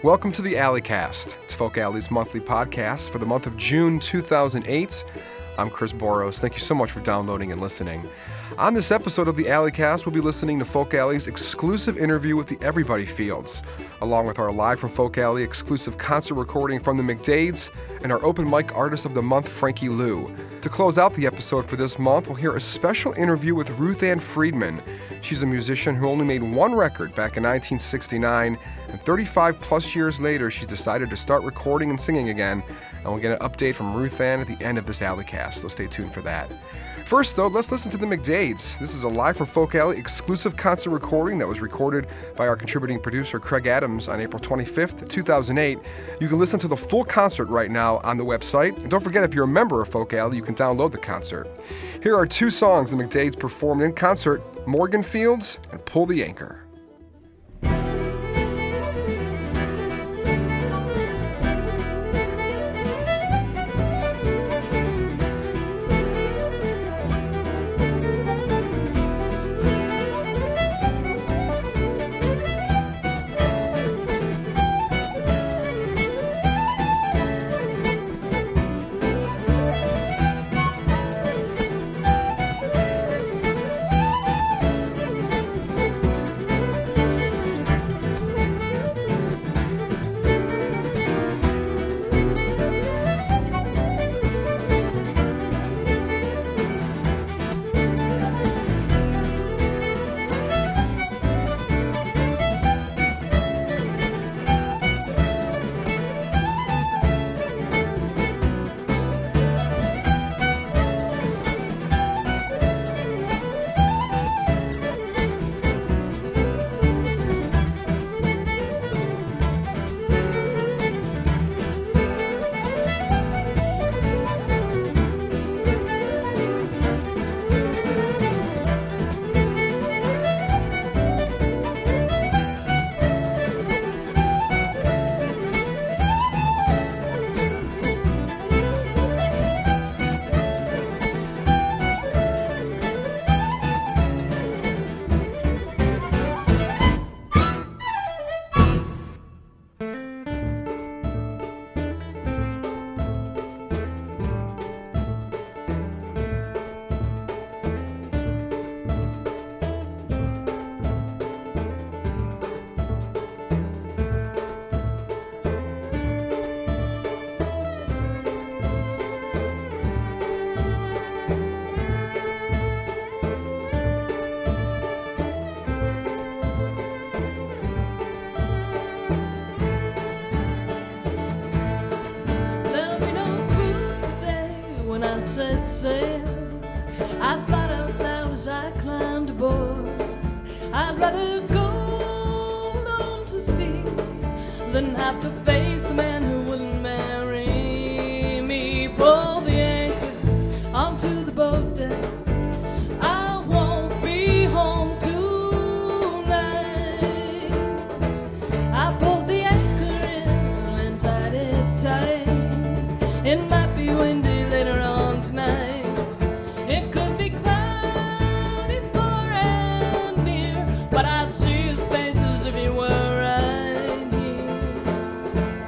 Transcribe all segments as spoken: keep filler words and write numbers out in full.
Welcome to the Alleycast. It's Folk Alley's monthly podcast for the month of June two thousand eight. I'm Chris Boros. Thank you so much for downloading and listening. On this episode of the Alleycast, we'll be listening to Folk Alley's exclusive interview with the Everybody Fields, along with our Live from Folk Alley exclusive concert recording from the McDades and our open mic artist of the month, Frankie Lou. To close out the episode for this month, we'll hear a special interview with Ruth Ann Friedman. She's a musician who only made one record back in nineteen sixty-nine, and thirty-five plus years later, she's decided to start recording and singing again, and we'll get an update from Ruth Ann at the end of this Alleycast, so stay tuned for that. First, though, let's listen to the McDades. This is a Live from Folk Alley exclusive concert recording that was recorded by our contributing producer, Craig Adams, on April twenty-fifth, two thousand eight. You can listen to the full concert right now on the website. And don't forget, if you're a member of Folk Alley, you can download the concert. Here are two songs the McDades performed in concert, Morgan Fields and Pull the Anchor. Set sail, I thought out loud as I climbed aboard, I'd rather go alone to sea than have to face a man who wouldn't marry me. Pull the anchor onto the boat deck, I won't be home tonight. I pulled the anchor in and tied it tight. It might be windy later on tonight. It could be cloudy far and near, but I'd see his face as if he were right here.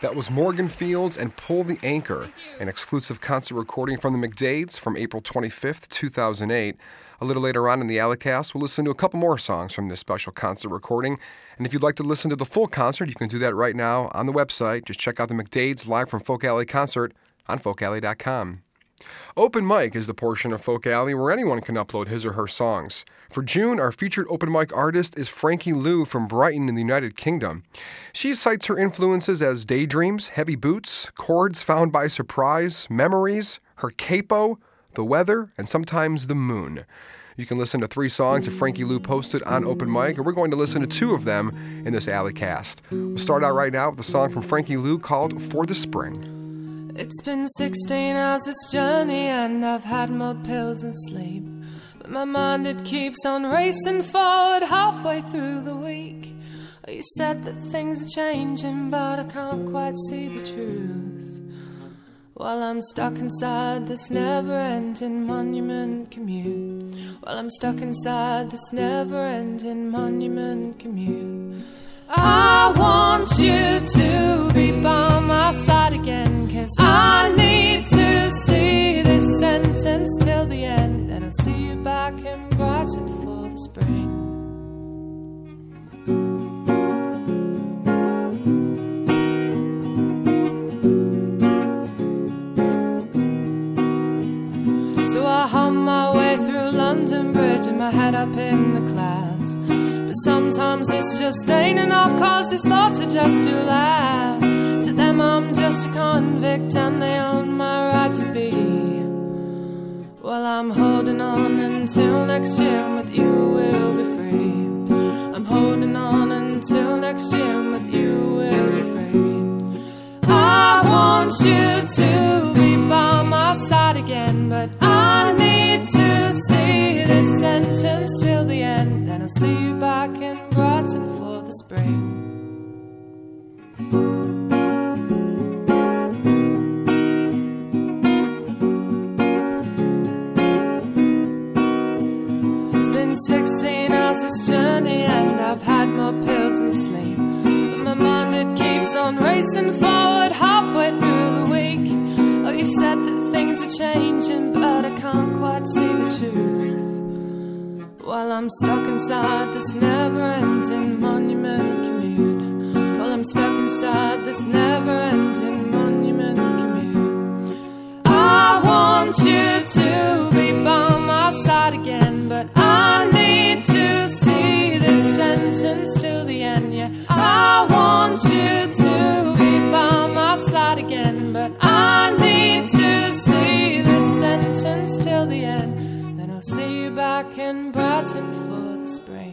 That was Morgan Fields and Pull the Anchor, an exclusive concert recording from the McDades from April twenty-fifth, two thousand eight. A little later on in the Alleycast, we'll listen to a couple more songs from this special concert recording. And if you'd like to listen to the full concert, you can do that right now on the website. Just check out the McDades Live from Folk Alley concert on folk alley dot com. Open Mic is the portion of Folk Alley where anyone can upload his or her songs. For June, our featured open mic artist is Frankie Lou from Brighton in the United Kingdom. She cites her influences as daydreams, heavy boots, chords found by surprise, memories, her capo, the weather, and sometimes the moon. You can listen to three songs that Frankie Lou posted on Open Mic, and we're going to listen to two of them in this Alleycast. We'll start out right now with a song from Frankie Lou called For the Spring. It's been sixteen hours this journey and I've had more pills than sleep, but my mind it keeps on racing forward halfway through the week. You said that things are changing but I can't quite see the truth, while I'm stuck inside this never-ending monument commute. While I'm stuck inside this never-ending monument commute. I want you to be by my side again, 'cause I need to see this sentence till the end. Then I'll see you back in Brighton for the spring. So I hum my way through London Bridge and my head up in the clouds. But sometimes it's just ain't enough, 'cause these thoughts are just too loud. To them I'm just a convict and they own my right to be. Well, I'm holding on until next year, and with you we'll be free. I'm holding on until next year, and with you we'll be free. I want you to be by my side again, but I need to see this sentence till the end. Then I'll see you back in Brighton for the spring. It's been sixteen hours this journey and I've had more pills than sleep, but my mind it keeps on racing forward halfway through the week. Oh, you said that things are changing but I can't quite see the truth, while I'm stuck inside this never-ending monument commute. While I'm stuck inside this never-ending monument commute. I want you to be by my side again, but I need to see this sentence till the end. Yeah, I want you to be by my side again, but I need to see this sentence till the end. Then I'll see you back in Brighton for the spring.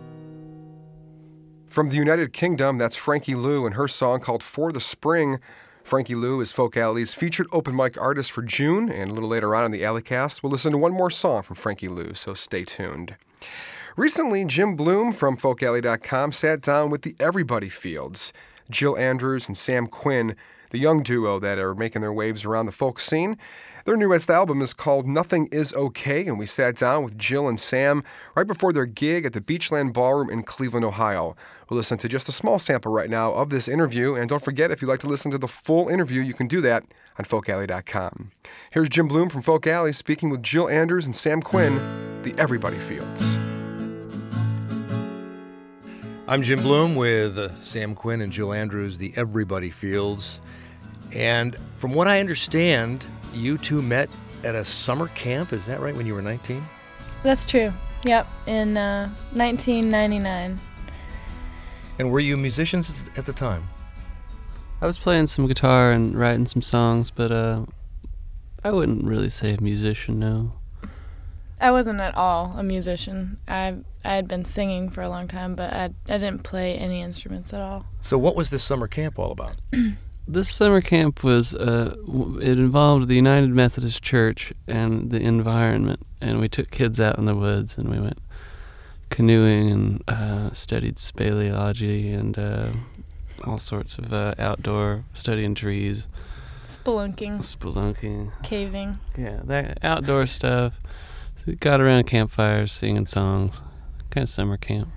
From the United Kingdom, that's Frankie Lou and her song called For the Spring. Frankie Lou is Folk Alley's featured open mic artist for June, and a little later on in the Alleycast, we'll listen to one more song from Frankie Lou, so stay tuned. Recently, Jim Bloom from folk alley dot com sat down with the Everybody Fields, Jill Andrews and Sam Quinn, the young duo that are making their waves around the folk scene. Their newest album is called Nothing Is Okay, and we sat down with Jill and Sam right before their gig at the Beachland Ballroom in Cleveland, Ohio. We'll listen to just a small sample right now of this interview, and don't forget, if you'd like to listen to the full interview, you can do that on folk alley dot com. Here's Jim Bloom from Folk Alley speaking with Jill Andrews and Sam Quinn, the Everybody Fields. I'm Jim Bloom with uh, Sam Quinn and Jill Andrews, the Everybody Fields. And from what I understand, you two met at a summer camp. Is that right, when you were nineteen? That's true. Yep, in uh, nineteen ninety-nine. And were you musicians at the time? I was playing some guitar and writing some songs, but uh, I wouldn't really say a musician, no. I wasn't at all a musician. I I had been singing for a long time, but I I didn't play any instruments at all. So what was this summer camp all about? This summer camp was, uh, it involved the United Methodist Church and the environment, and we took kids out in the woods, and we went canoeing and uh, studied speleology and uh, all sorts of uh, outdoor studying trees. Spelunking. Spelunking. Caving. Yeah, that outdoor stuff. Got around campfires, singing songs. Kind of summer camp.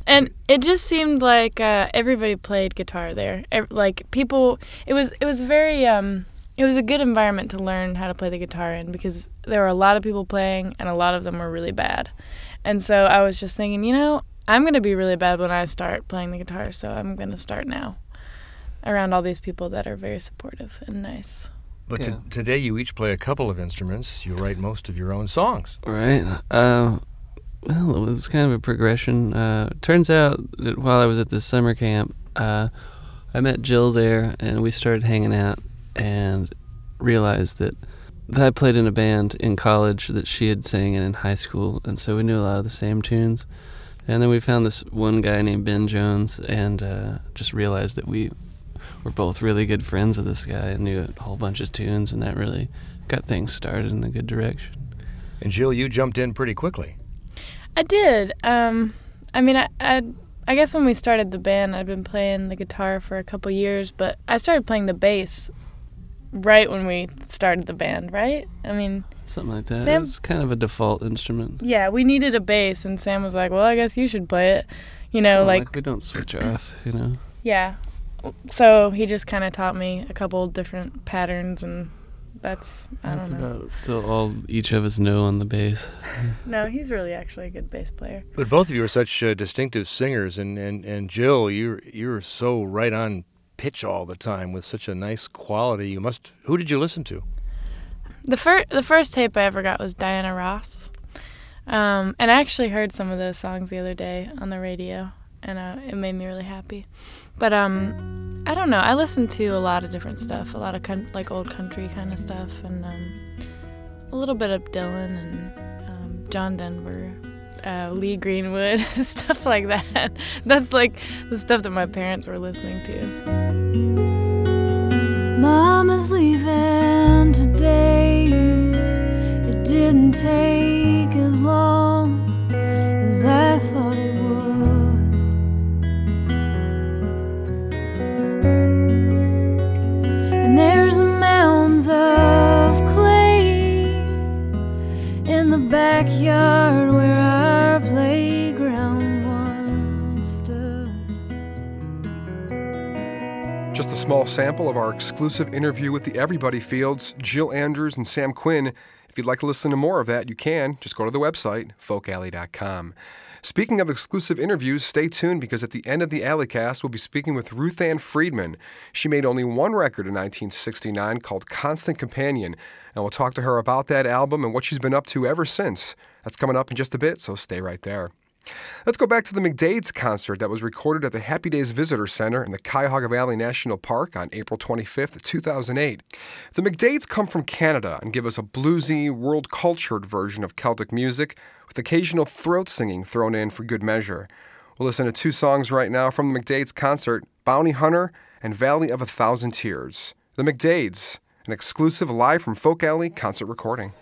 And it just seemed like uh, everybody played guitar there. Ev- like people, it was it was very um, it was a good environment to learn how to play the guitar in because there were a lot of people playing and a lot of them were really bad. And so I was just thinking, you know, I'm going to be really bad when I start playing the guitar, so I'm going to start now around all these people that are very supportive and nice. But Yeah. to, today you each play a couple of instruments. You write most of your own songs. Right. Uh, well, it was kind of a progression. Uh, turns out that while I was at this summer camp, uh, I met Jill there, and we started hanging out and realized that, that I played in a band in college that she had sang in in high school, and so we knew a lot of the same tunes. And then we found this one guy named Ben Jones and uh, just realized that we were both really good friends of this guy and knew a whole bunch of tunes, and that really got things started in a good direction. And Jill, you jumped in pretty quickly. I did. Um, I mean, I, I I guess when we started the band, I'd been playing the guitar for a couple years, but I started playing the bass right when we started the band, right? I mean, Something like that. Sam? It's kind of a default instrument. yeah, we needed a bass, and Sam was like, well, I guess you should play it. You know, Well, like, we don't switch off, you know. yeah. So he just kind of taught me a couple different patterns, and that's, I That's don't know. about still all each of us know on the bass. No, he's really actually a good bass player. But both of you are such uh, distinctive singers, and, and, and Jill, you're you're so right on pitch all the time with such a nice quality. You must. Who did you listen to? The first the first tape I ever got was Diana Ross, um, and I actually heard some of those songs the other day on the radio, and uh, it made me really happy. But um, I don't know. I listened to a lot of different stuff, a lot of con- like old country kind of stuff, and um, a little bit of Dylan and um, John Denver, uh, Lee Greenwood, stuff like that. That's like the stuff that my parents were listening to. Mama's leaving today. It didn't take as long as I thought it would. And there's mounds of clay in the backyard where our playground once stood. Just a small sample of our exclusive interview with the Everybody Fields, Jill Andrews and Sam Quinn. If you'd like to listen to more of that, you can. Just go to the website, folk alley dot com. Speaking of exclusive interviews, stay tuned because at the end of the Alleycast, we'll be speaking with Ruth Ann Friedman. She made only one record in nineteen sixty-nine called Constant Companion, and we'll talk to her about that album and what she's been up to ever since. That's coming up in just a bit, so stay right there. Let's go back to the McDades concert that was recorded at the Happy Days Visitor Center in the Cuyahoga Valley National Park on April twenty-fifth, two thousand eight. The McDades come from Canada and give us a bluesy, world-cultured version of Celtic music with occasional throat singing thrown in for good measure. We'll listen to two songs right now from the McDades concert, Bounty Hunter and Valley of a Thousand Tears. The McDades, an exclusive live from Folk Alley concert recording.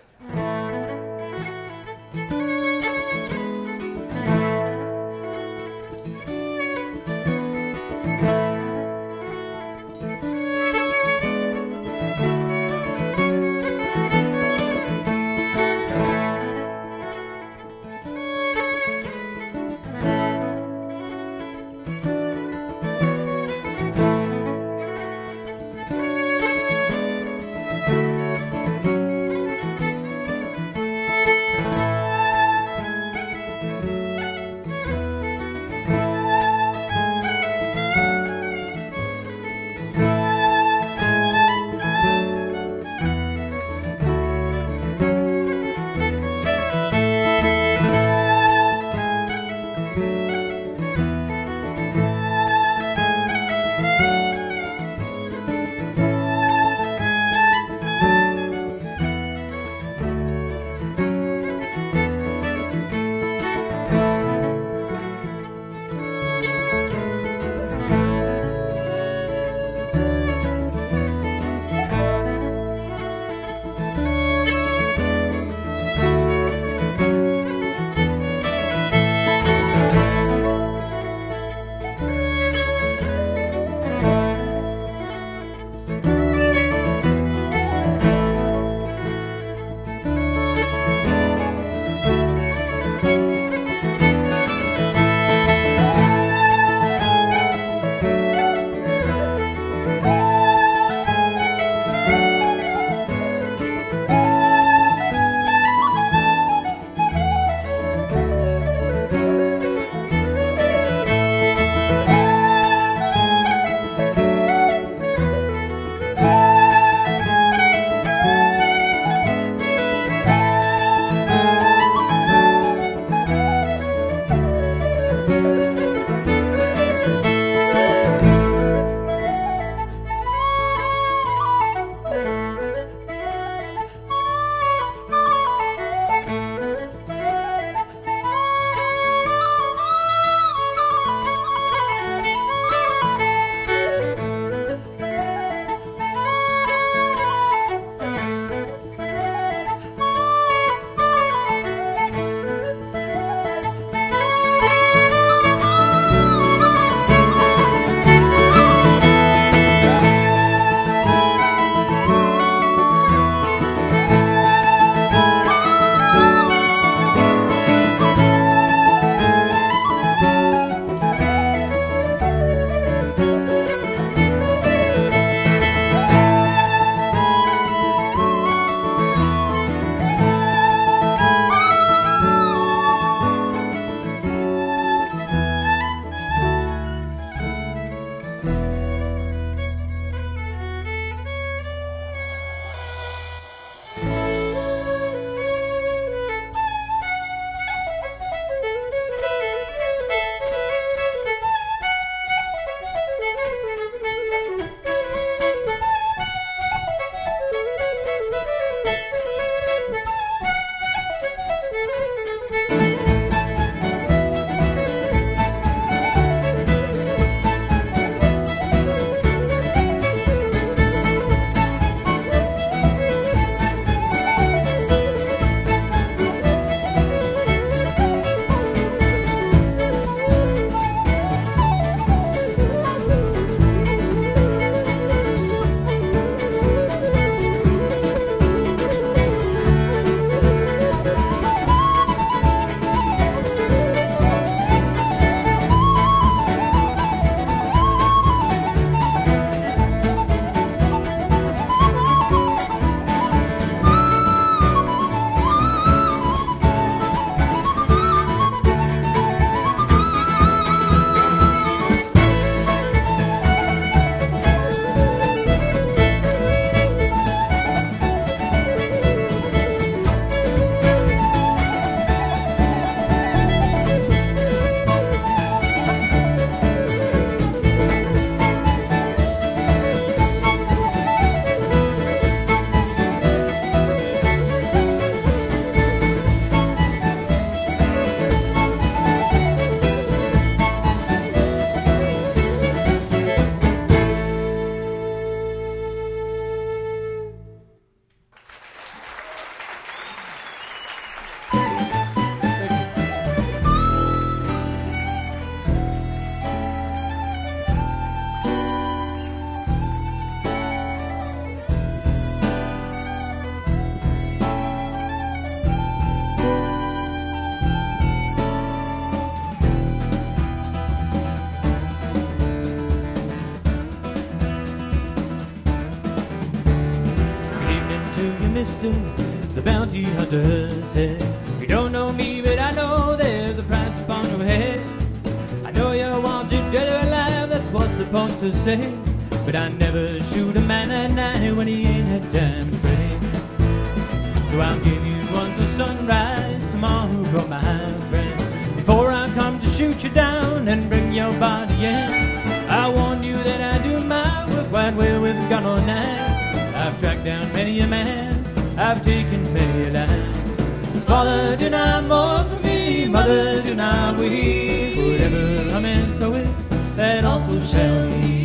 hunter said, you don't know me, but I know there's a price upon your head. I know you want your dead or alive, that's what the posters say. But I never shoot a man at night when he ain't had time to pray. So I'll give you one till sunrise tomorrow, my friend. Before I come to shoot you down and bring your body in, I warn you that I do my work quite well with a gun or knife. I've tracked down many a man, I've taken many a life. Father, do not mourn for me, mother, do not weep. Whatever a man soweth, that also shall he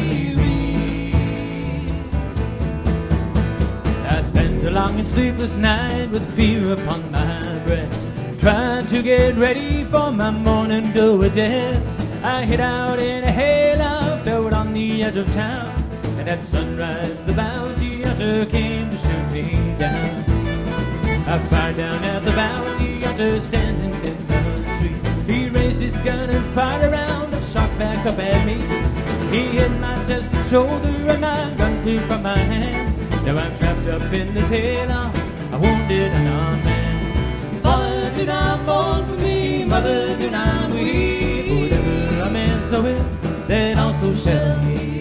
reap. I spent a long and sleepless night with fear upon my breast, trying to get ready for my morning glow of death. I hid out in a hayloft out on the edge of town, and at sunrise the bounty hunter came to shoot me down. I fired down at the bounty hunter standing in the street. He raised his gun and fired a round of shots back up at me. He hit my chest and shoulder and my gun flew from my hand. Now I'm trapped up in this hayloft, a wounded unarmed man. Father, do not mourn for me, mother, do not weep. Whatever a man soweth, that also shall he reap.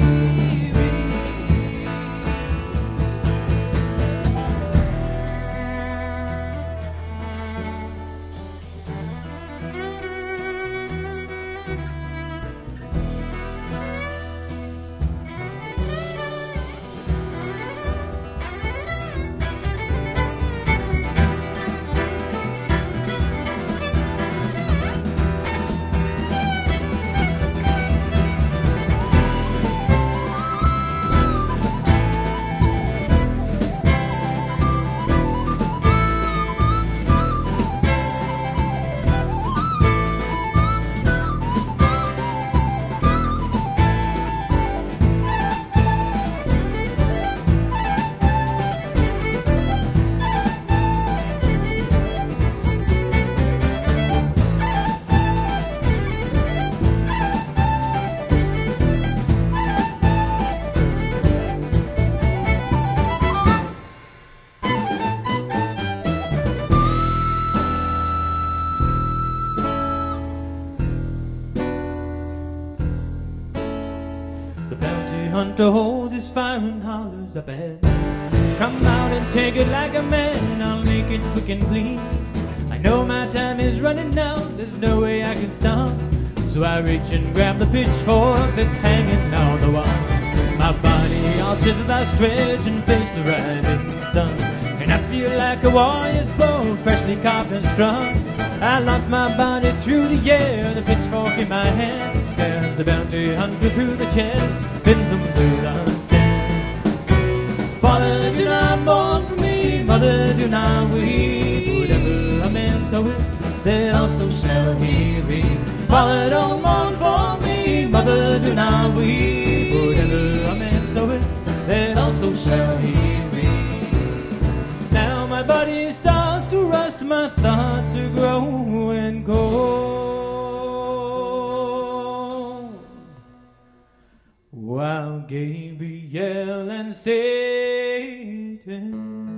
Hunter holds his fire and hollers up at me. Come out and take it like a man, I'll make it quick and clean. I know my time is running out, there's no way I can stop. So I reach and grab the pitchfork that's hanging on the wall. My body all chiseled, I stretch and face the rising sun. And I feel like a warrior's bow, freshly carved and strung. I launch my body through the air, the pitchfork in my hand. Stabs the bounty hunter through the chest, pins him through the sand. Father, do not mourn for me, mother, do not weep. Whatever a man soweth, that also shall he reap. Father, don't mourn for me, mother, do not weep. Whatever a man soweth, that also shall he reap. Now my body starts to rust, my thoughts are growing cold, while Gabriel and Satan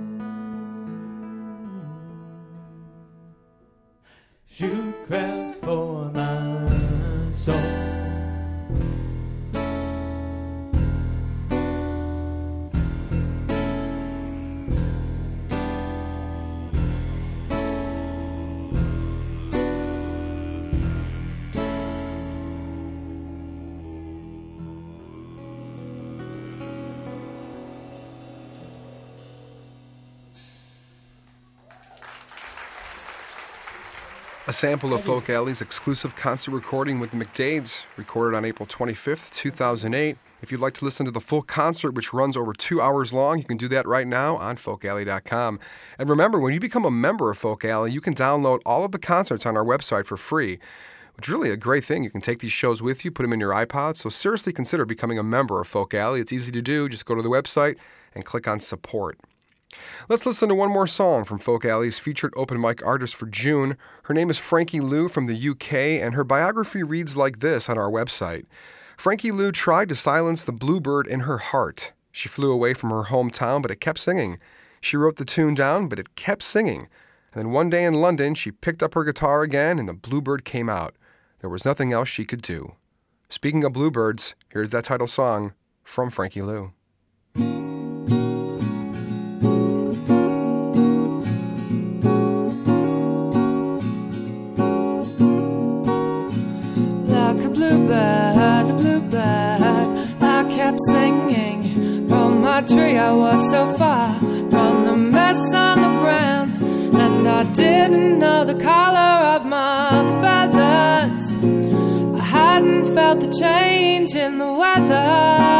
shoot crabs for my soul. A sample of Folk Alley's exclusive concert recording with the McDades, recorded on April twenty-fifth, two thousand eight. If you'd like to listen to the full concert, which runs over two hours long, you can do that right now on folk alley dot com. And remember, when you become a member of Folk Alley, you can download all of the concerts on our website for free, which is really a great thing. You can take these shows with you, put them in your iPod, so seriously consider becoming a member of Folk Alley. It's easy to do. Just go to the website and click on support. Let's listen to one more song from Folk Alley's featured open mic artist for June. Her name is Frankie Lou from the U K, and her biography reads like this on our website. Frankie Lou tried to silence the bluebird in her heart. She flew away from her hometown, but it kept singing. She wrote the tune down, but it kept singing. And then one day in London, she picked up her guitar again, and the Bluebird came out. There was nothing else she could do. Speaking of bluebirds, here's that title song from Frankie Lou. Like a bluebird, a bluebird, I kept singing. From my tree I was so far from the mess on the ground, and I didn't know the color of my feathers. I hadn't felt the change in the weather.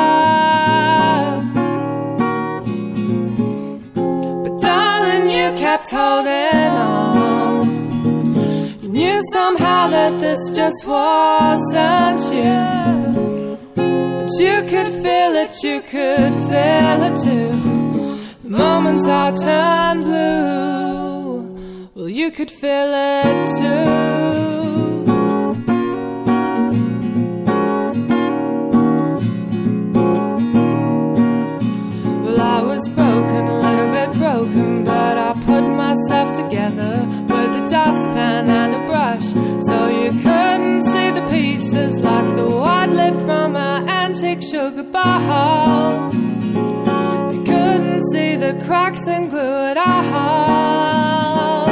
But darling, you kept holding on. You knew somehow that this just wasn't you. But you could feel it, you could feel it too. The moments I turned blue, well, you could feel it too. Well, I was broken, a little bit broken, but I put myself together with a dustpan and a brush, so you couldn't see the pieces like the white lid from an antique sugar bowl. You couldn't see the cracks in glue at all.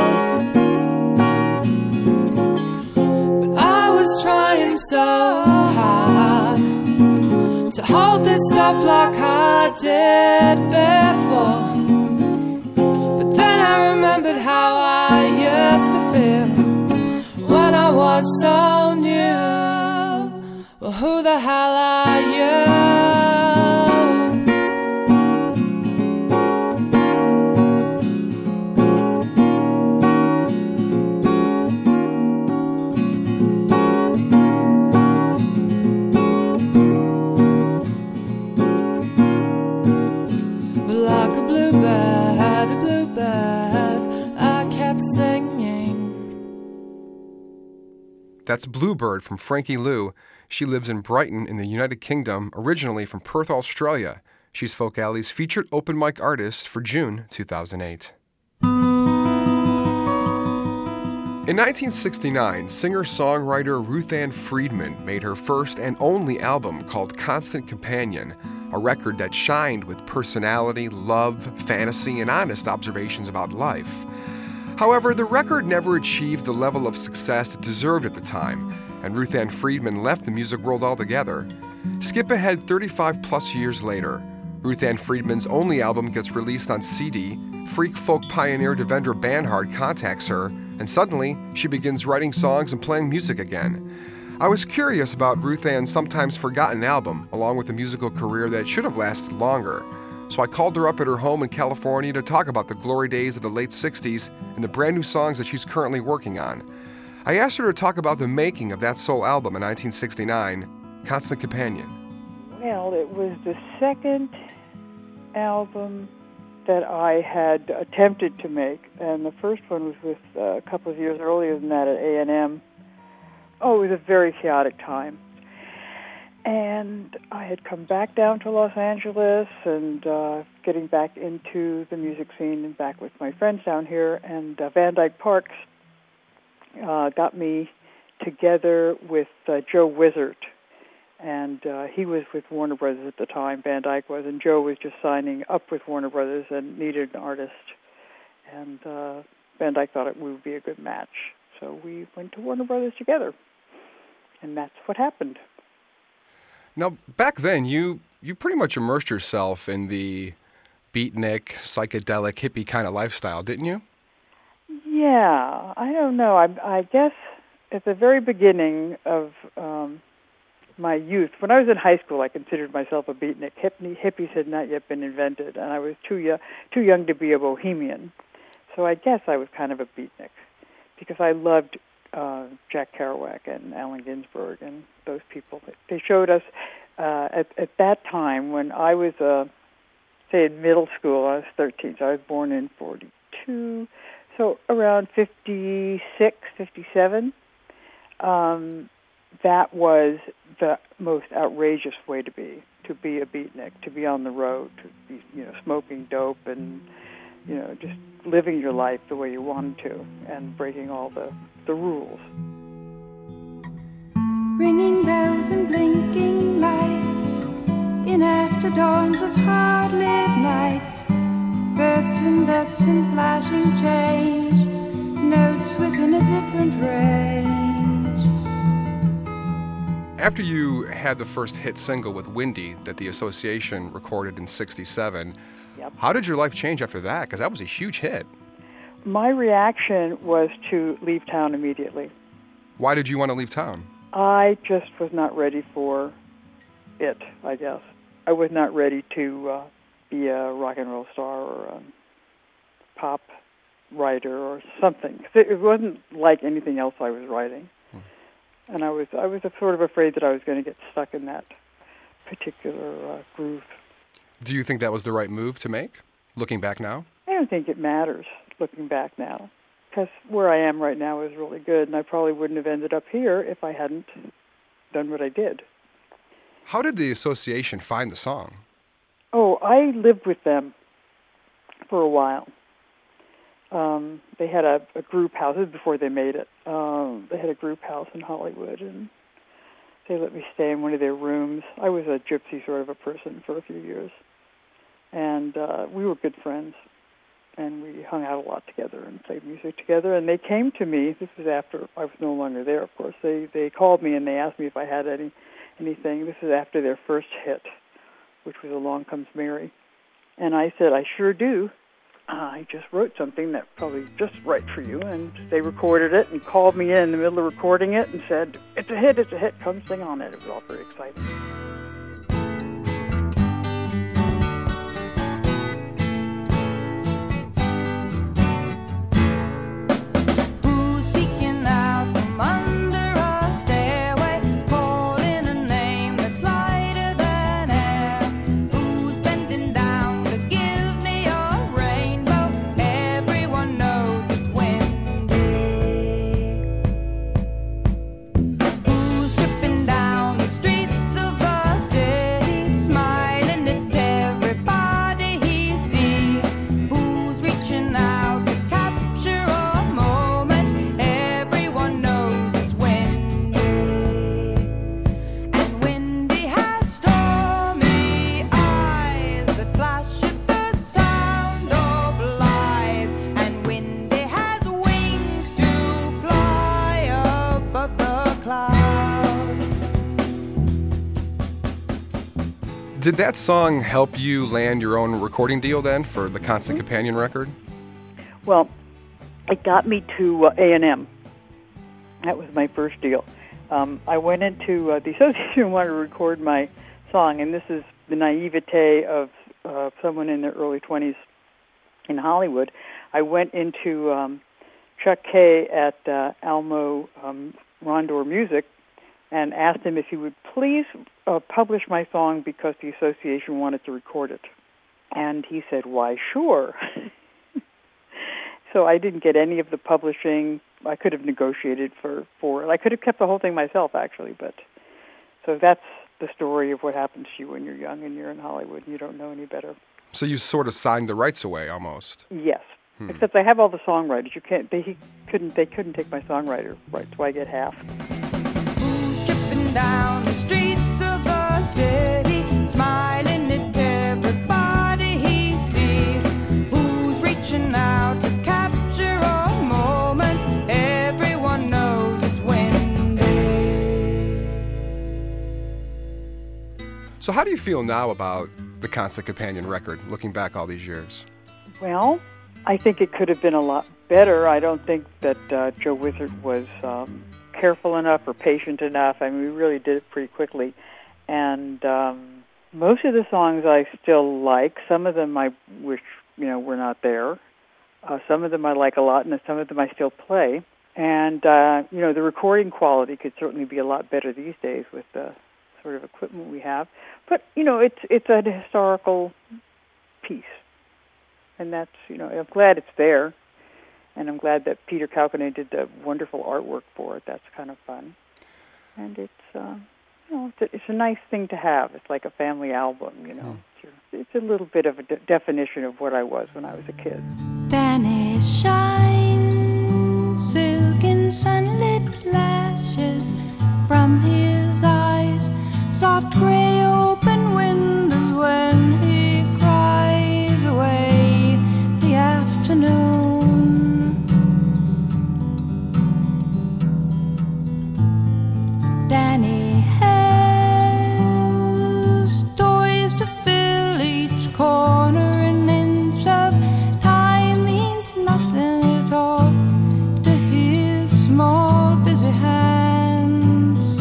But I was trying so hard to hold this stuff like I did before. But then I remembered how I used to feel when I was so new. Well, who the hell are you? Like a bluebird, a bluebird, I kept singing. That's Bluebird from Frankie Lou. She lives in Brighton in the United Kingdom, originally from Perth, Australia. She's Folk Alley's featured open mic artist for June two thousand eight. In nineteen sixty-nine, singer-songwriter Ruth Ann Friedman made her first and only album called Constant Companion, a record that shined with personality, love, fantasy, and honest observations about life. However, the record never achieved the level of success it deserved at the time, and Ruth Ann Friedman left the music world altogether. Skip ahead thirty-five plus years later. Ruth Ann Friedman's only album gets released on C D, freak folk pioneer Devendra Banhart contacts her, and suddenly she begins writing songs and playing music again. I was curious about Ruth Ann's sometimes forgotten album, along with a musical career that should have lasted longer. So I called her up at her home in California to talk about the glory days of the late sixties and the brand new songs that she's currently working on. I asked her to talk about the making of that soul album in nineteen sixty-nine, Constant Companion. Well, it was the second album that I had attempted to make, and the first one was with uh, a couple of years earlier than that at A and M. Oh, it was a very chaotic time. And I had come back down to Los Angeles and uh, getting back into the music scene and back with my friends down here. And uh, Van Dyke Parks uh, got me together with uh, Joe Wizard. And uh, he was with Warner Brothers at the time, Van Dyke was, and Joe was just signing up with Warner Brothers and needed an artist. And uh, Van Dyke thought it would be a good match. So we went to Warner Brothers together. And that's what happened. Now, back then, you, you pretty much immersed yourself in the beatnik, psychedelic, hippie kind of lifestyle, didn't you? Yeah, I don't know. I, I guess at the very beginning of um, my youth, when I was in high school, I considered myself a beatnik. Hippie, hippies had not yet been invented, and I was too, yo- too young to be a bohemian. So I guess I was kind of a beatnik because I loved Uh, Jack Kerouac and Allen Ginsberg and those people. They showed us uh, at, at that time when I was, uh, say, in middle school, I was thirteen, so I was born in forty-two, so around fifty-six, fifty-seven, um, that was the most outrageous way to be, to be a beatnik, to be on the road, to be, you know, smoking dope and you know, just living your life the way you wanted to and breaking all the, the rules. Ringing bells and blinking lights in after dawns of hard-lived nights, births and deaths in flashing change, notes within a different range. After you had the first hit single with Windy that the Association recorded in sixty-seven, Yep. how did your life change after that? Because that was a huge hit. My reaction was to leave town immediately. Why did you want to leave town? I just was not ready for it, I guess. I was not ready to uh, be a rock and roll star or a pop writer or something. 'Cause it wasn't like anything else I was writing. Hmm. And I was I was sort of afraid that I was going to get stuck in that particular uh, groove. Do you think that was the right move to make, looking back now? I don't think it matters, looking back now, because where I am right now is really good, and I probably wouldn't have ended up here if I hadn't done what I did. How did the Association find the song? Oh, I lived with them for a while. Um, they had a, a group house. This was before they made it. Um, they had a group house in Hollywood, and they let me stay in one of their rooms. I was a gypsy sort of a person for a few years. And uh, we were good friends, and we hung out a lot together and played music together. And they came to me. This was after I was no longer there, of course. They they called me and they asked me if I had any anything. This is after their first hit, which was Along Comes Mary. And I said, I sure do. Uh, I just wrote something that's probably just right for you. And they recorded it and called me in, in the middle of recording it and said, it's a hit, it's a hit, come sing on it. It was all very exciting. Did that song help you land your own recording deal then for the Constant mm-hmm. Companion record? Well, it got me to uh, A and M. That was my first deal. Um, I went into uh, the association wanted to record my song, and this is the naivete of uh, someone in their early twenties in Hollywood. I went into um, Chuck Kay at uh, Almo um, Rondor Music and asked him if he would please uh, publish my song because the association wanted to record it. And he said, why, sure. So I didn't get any of the publishing. I could have negotiated for, for it. I could have kept the whole thing myself, actually. But so that's the story of what happens to you when you're young and you're in Hollywood and you don't know any better. So you sort of signed the rights away, almost. Yes. Hmm. Except I have all the songwriters. You can't. They couldn't. They couldn't take my songwriter rights, so I get half. Down the streets of the city, smiling at everybody he sees. Who's reaching out to capture a moment? Everyone knows it's windy. So how do you feel now about the Constant Companion record, looking back all these years? Well, I think it could have been a lot better. I don't think that uh, Joe Wizard was Um, careful enough or patient enough. I mean, we really did it pretty quickly. And um, most of the songs I still like. Some of them I wish, you know, were not there. Uh, some of them I like a lot, and some of them I still play. And, uh, you know, the recording quality could certainly be a lot better these days with the sort of equipment we have. But, you know, it's it's a historical piece. And that's, you know, I'm glad it's there. And I'm glad that Peter Kaukonen did the wonderful artwork for it. That's kind of fun. And it's, uh, you know, it's a, it's a nice thing to have. It's like a family album, you know. Mm. It's a little bit of a de- definition of what I was when I was a kid. Danny shines, silken sunlit lashes from his eyes, soft gray open windows when he cries away the afternoon. Danny has toys to fill each corner, an inch of time means nothing at all to his small busy hands.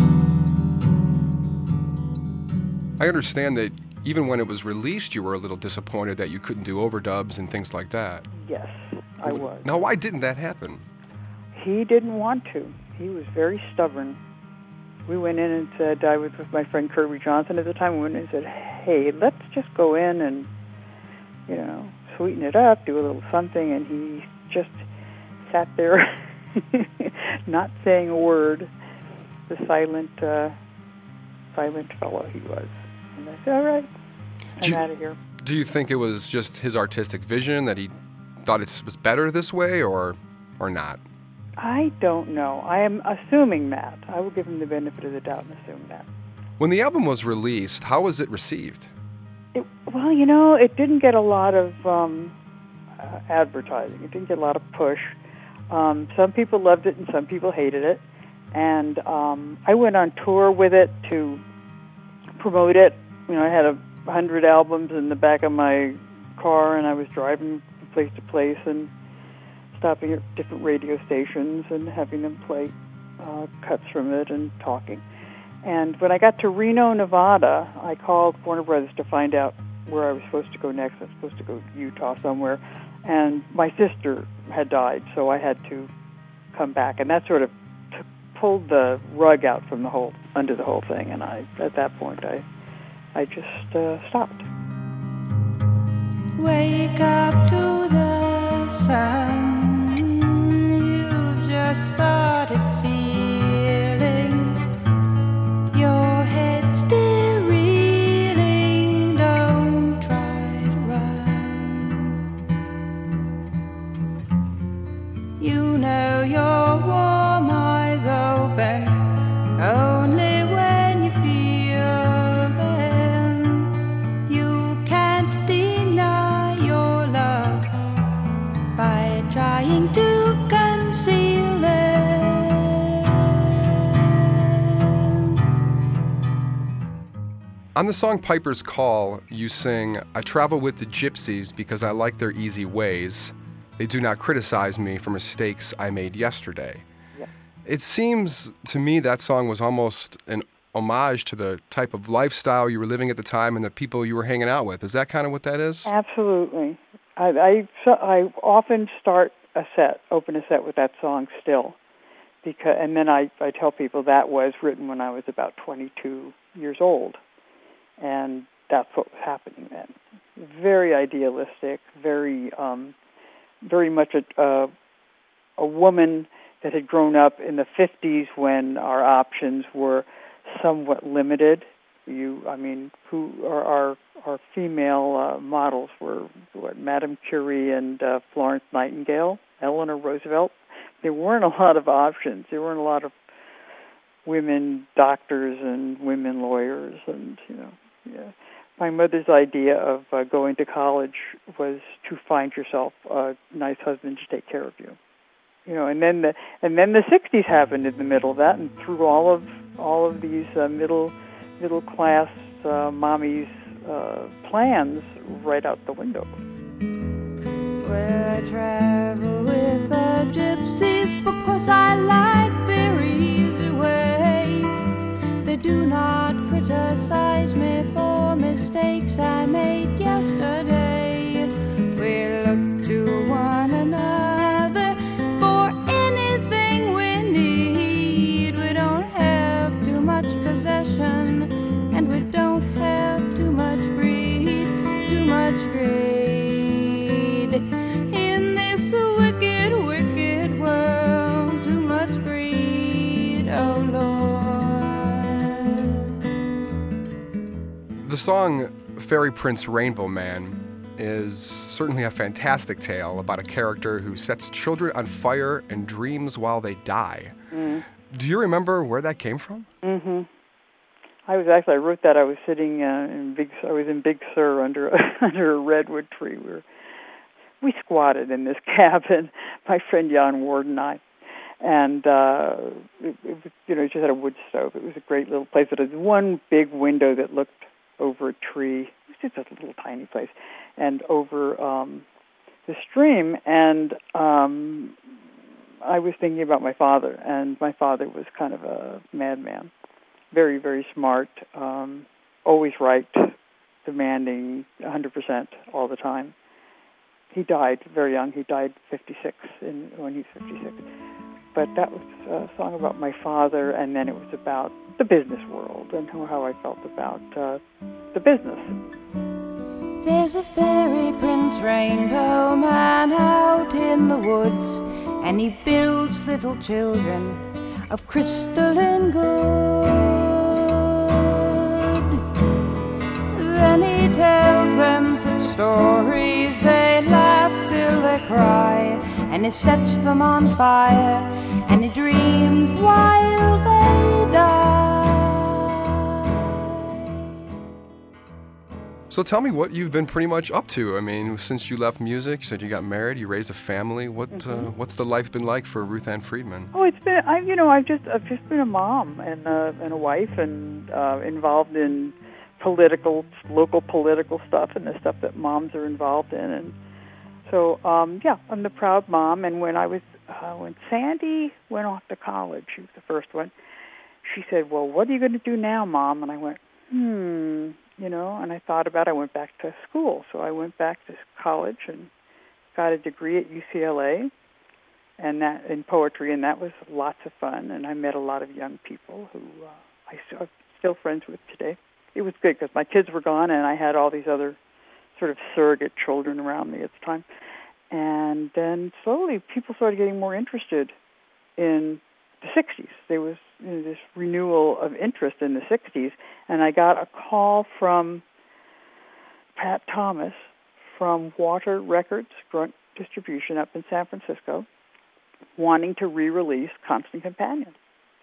I understand that even when it was released, you were a little disappointed that you couldn't do overdubs and things like that. Yes, I was. Now, why didn't that happen? He didn't want to. He was very stubborn. We went in and said, I was with my friend Kirby Johnson at the time, we went in and said, hey, let's just go in and, you know, sweeten it up, do a little something, and he just sat there not saying a word, the silent, uh, silent fellow he was. And I said, all right, I'm you- out of here. Do you think it was just his artistic vision that he thought it was better this way, or or not? I don't know. I am assuming that. I will give him the benefit of the doubt and assume that. When the album was released, how was it received? It, well, you know, it didn't get a lot of um, uh, advertising. It didn't get a lot of push. Um, some people loved it and some people hated it. And um, I went on tour with it to promote it. You know, I had a hundred albums in the back of my car, and I was driving from place to place and stopping at different radio stations and having them play uh, cuts from it and talking. And when I got to Reno, Nevada, I called Warner Brothers to find out where I was supposed to go next. I was supposed to go to Utah somewhere. And my sister had died, so I had to come back. And that sort of t- pulled the rug out from the whole, under the whole thing. And I, at that point, I, I just uh, stopped. Wake up to the sun. You've just started feeling your head still reeling. Don't try to run. You know your warm eyes open only when you feel them. You can't deny your love by trying to conceal them. On the song Piper's Call, you sing, I travel with the gypsies because I like their easy ways. They do not criticize me for mistakes I made yesterday. Yeah. It seems to me that song was almost an homage to the type of lifestyle you were living at the time and the people you were hanging out with. Is that kind of what that is? Absolutely. I, I, so I often start a set, open a set with that song still. Because, and then I, I tell people that was written when I was about twenty-two years old. And that's what was happening then. Very idealistic, very um, very much a, uh, a woman that had grown up in the fifties when our options were somewhat limited. You, I mean, who are our our female uh, models were what Madame Curie and uh, Florence Nightingale, Eleanor Roosevelt. There weren't a lot of options. There weren't a lot of women doctors and women lawyers, and you know, yeah. My mother's idea of uh, going to college was to find yourself a nice husband to take care of you. You know, and then the and then the sixties happened in the middle of that, and threw all of all of these uh, middle middle class uh, mommies' uh, plans right out the window. Well, I travel with the gypsies because I like their easy way. They do not criticize me for mistakes I made yesterday. We look to one another for anything we need. We don't have too much possession, and we don't have too much greed, too much greed. In this wicked, wicked world, too much greed, oh Lord. The song Fairy Prince Rainbow Man is certainly a fantastic tale about a character who sets children on fire and dreams while they die. Mm. Do you remember where that came from? Mm-hmm. I was actually, I wrote that, I was sitting uh, in Big, I was in Big Sur under a, under a redwood tree. We were, we squatted in this cabin, my friend Jan Ward and I. And, uh, it, it was, you know, it just had a wood stove. It was a great little place. It had one big window that looked over a tree. It was just a little tiny place. And over um, the stream. And um, I was thinking about my father. And my father was kind of a madman. Very, very smart. Um, always right. Demanding one hundred percent all the time. He died very young. He died fifty-six in, when he was fifty-six. But that was a song about my father, and then it was about the business world and how I felt about uh, the business. There's a fairy prince rainbow man out in the woods, and he builds little children of crystalline good. Then he tells them such stories, they laugh till they cry, and he sets them on fire, and he dreams while they die. So tell me what you've been pretty much up to. I mean, since you left music, you said you got married, you raised a family. What Mm-hmm. uh, what's the life been like for Ruth Ann Friedman? Oh, it's been, I, you know, I've just, I've just been a mom and uh, and a wife, and uh, involved in political, local political stuff, and the stuff that moms are involved in, and so um, yeah, I'm the proud mom. And when I was, uh, when Sandy went off to college, she was the first one. She said, "Well, what are you going to do now, Mom?" And I went, "Hmm." You know, and I thought about it. I went back to school. So I went back to college and got a degree at U C L A and that in poetry, and that was lots of fun. And I met a lot of young people who uh, I still, I'm still friends with today. It was good because my kids were gone, and I had all these other sort of surrogate children around me at the time. And then slowly people started getting more interested in the sixties. There was, you know, this renewal of interest in the sixties, and I got a call from Pat Thomas from Water Records, Grunt Distribution up in San Francisco, wanting to re-release Constant Companion.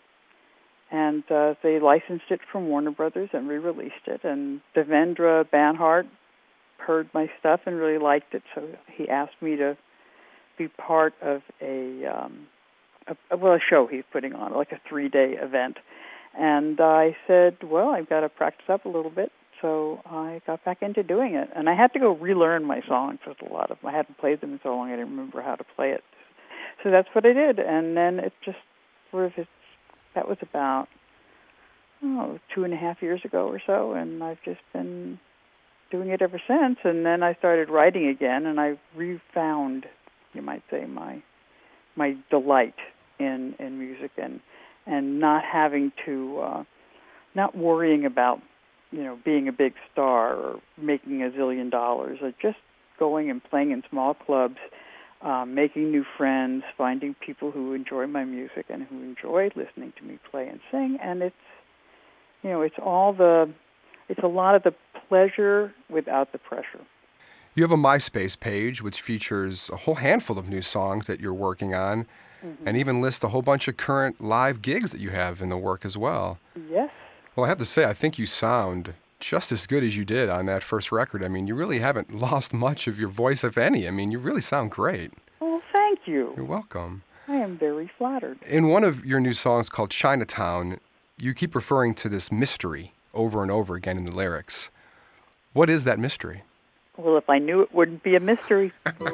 And uh, they licensed it from Warner Brothers and re-released it, and Devendra Banhart heard my stuff and really liked it, so he asked me to be part of a... Um, A, well, a show he's putting on, like a three-day event. And I said, well, I've got to practice up a little bit. So I got back into doing it. And I had to go relearn my songs. There's a lot of them. I hadn't played them in so long, I didn't remember how to play it. So that's what I did. And then it just sort of, it's, that was about, oh, two and a half years ago or so. And I've just been doing it ever since. And then I started writing again, and I refound, you might say, my my delight in, in music, and and not having to, uh, not worrying about, you know, being a big star or making a zillion dollars, or just going and playing in small clubs, um, making new friends, finding people who enjoy my music and who enjoy listening to me play and sing. And it's, you know, it's all the, it's a lot of the pleasure without the pressure. You have a MySpace page which features a whole handful of new songs that you're working on, mm-hmm. and even lists a whole bunch of current live gigs that you have in the work as well. Yes. Well, I have to say, I think you sound just as good as you did on that first record. I mean, you really haven't lost much of your voice, if any. I mean, you really sound great. Well, thank you. You're welcome. I am very flattered. In one of your new songs called Chinatown, you keep referring to this mystery over and over again in the lyrics. What is that mystery? Well, if I knew, it wouldn't be a mystery.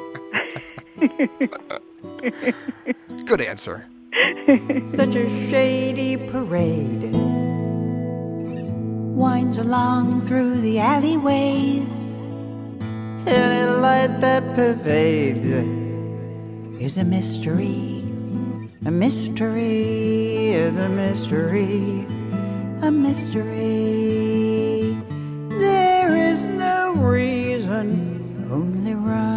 Good answer. Such a shady parade winds along through the alleyways. Any light that pervades is a mystery. A mystery is a mystery. A mystery. There is no reason, only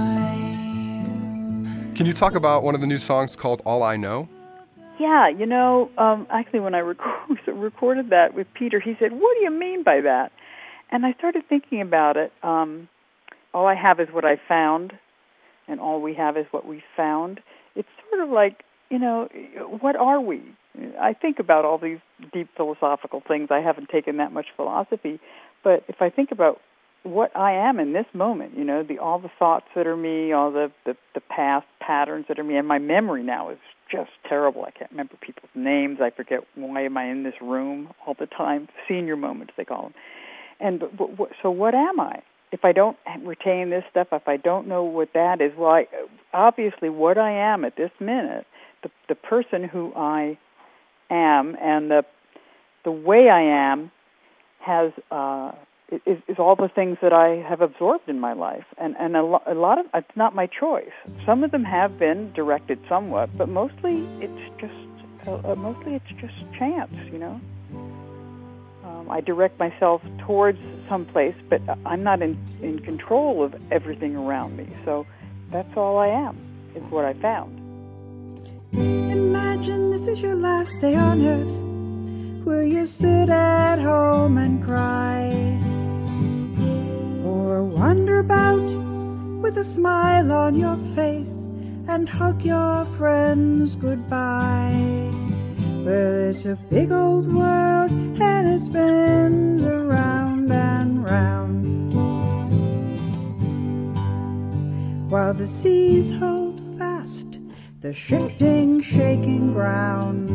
rhyme. Can you talk about one of the new songs called All I Know? Yeah, you know, um, actually when I rec- recorded that with Peter, he said, what do you mean by that? and I started thinking about it. Um, all I have is what I found, and all we have is what we found. It's sort of like, you know, what are we? I think about all these deep philosophical things. I haven't taken that much philosophy, but if I think about what I am in this moment, you know, the all the thoughts that are me, all the, the, the past patterns that are me, and my memory now is just terrible. I can't remember people's names. I forget why am I in this room all the time. Senior moments, they call them. And but, but, so what am I? If I don't retain this stuff, if I don't know what that is, well, I, obviously what I am at this minute, the the person who I am and the the way I am has uh, is, is all the things that I have absorbed in my life, and and a, lo- a lot of it's not my choice. Some of them have been directed somewhat, but mostly it's just uh, mostly it's just chance, you know. Um, I direct myself towards someplace, but I'm not in, in control of everything around me. So that's all I am, is what I found. Imagine this is your last day on earth. Will you sit at home and cry? Or wander about with a smile on your face and hug your friends goodbye? Well, it's a big old world and it spins around and round, while the seas hold fast the shifting, shaking ground.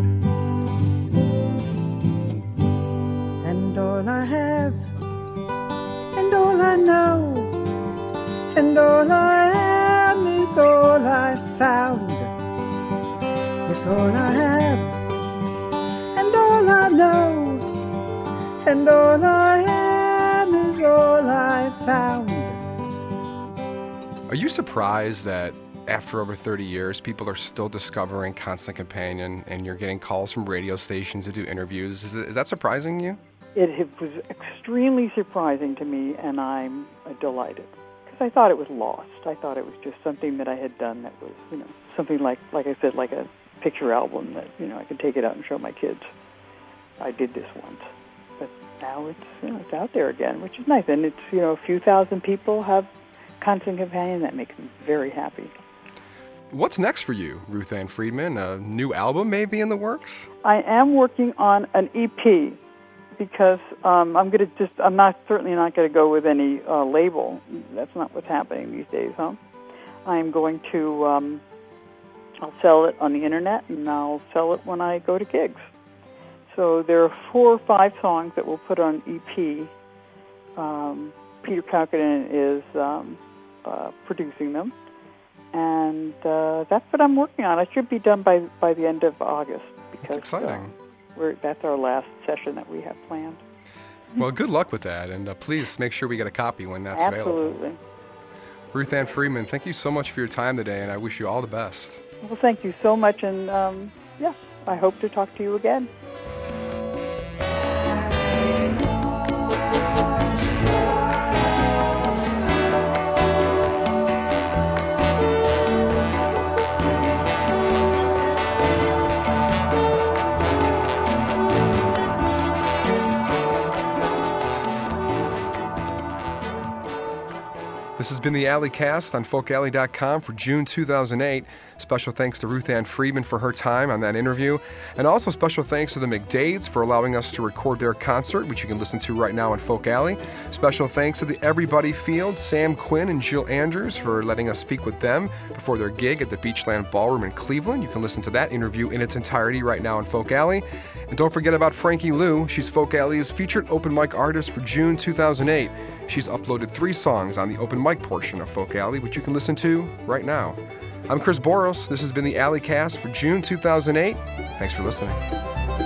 And all I have, and all I know, and all I am is all I found. It's all I have, all I know, and all I am is all I found. Are you surprised that after over thirty years, people are still discovering Constant Companion and you're getting calls from radio stations to do interviews? Is, it, is that surprising to you? It, it was extremely surprising to me, and I'm uh, delighted, because I thought it was lost. I thought it was just something that I had done that was, you know, something like, like I said, like a picture album that, you know, I could take it out and show my kids. I did this once, but now it's, you know, it's out there again, which is nice. And it's, you know, a few thousand people have Constant Companion. That makes me very happy. What's next for you, Ruth Ann Friedman? A new album maybe in the works? I am working on an E P, because um, I'm going to just, I'm not certainly not going to go with any uh, label. That's not what's happening these days, huh? I'm going to, um, I'll sell it on the internet, and I'll sell it when I go to gigs. So there are four or five songs that we'll put on E P. Um, Peter Palkinen is um, uh, producing them, and uh, that's what I'm working on. I should be done by by the end of August, because that's exciting. Uh, we're, that's our last session that we have planned. Well, good luck with that, and uh, please make sure we get a copy when that's Absolutely. available. Ruth Ann Friedman, thank you so much for your time today, and I wish you all the best. Well, thank you so much, and um, yeah, I hope to talk to you again. This has been the Alley Cast on folk alley dot com for June two thousand eight. Special thanks to Ruth Ann Friedman for her time on that interview. And also special thanks to the McDades for allowing us to record their concert, which you can listen to right now on Folk Alley. Special thanks to the Everybody Field, Sam Quinn and Jill Andrews, for letting us speak with them before their gig at the Beachland Ballroom in Cleveland. You can listen to that interview in its entirety right now on Folk Alley. And don't forget about Frankie Lou. She's Folk Alley's featured open mic artist for June two thousand eight. She's uploaded three songs on the open mic portion of Folk Alley, which you can listen to right now. I'm Chris Boros. This has been the Alley Cast for June two thousand eight. Thanks for listening.